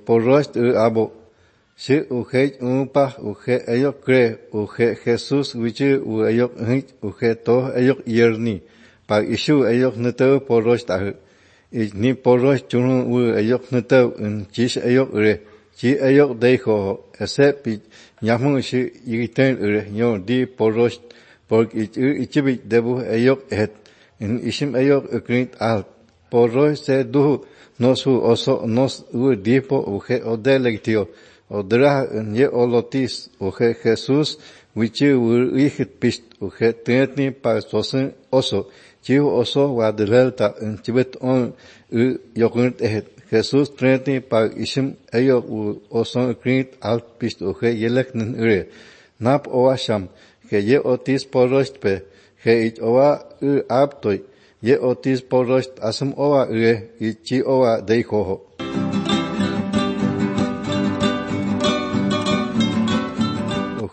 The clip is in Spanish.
porost abo. Si uhe umpa uhe ayok kre uhe Jesus wichi u ayok hit uhe to ayok yerni. Pa isu ayok nete porost ah. Ni porost chunu u ayok nete un chis ayok re. Chi ayok dejo ese pi nyamu si yiten re yo di porost porque ichibit debu ayok et in isim ayok ukrit al porost se du nos oso nos u dipo uhe odelectio odra ye olotis uhe Jesus wichi u ihit pist uhe tretni pa sosen oso chiu oso wadelta in chibet on u yokurt et Jesus tretni pa isim ayok u oso ukrit al pist uhe yelek nin ure nap oasham que ye otis porost pe que ich owa aptoi ye otis porost asum owa ichi owa deihoho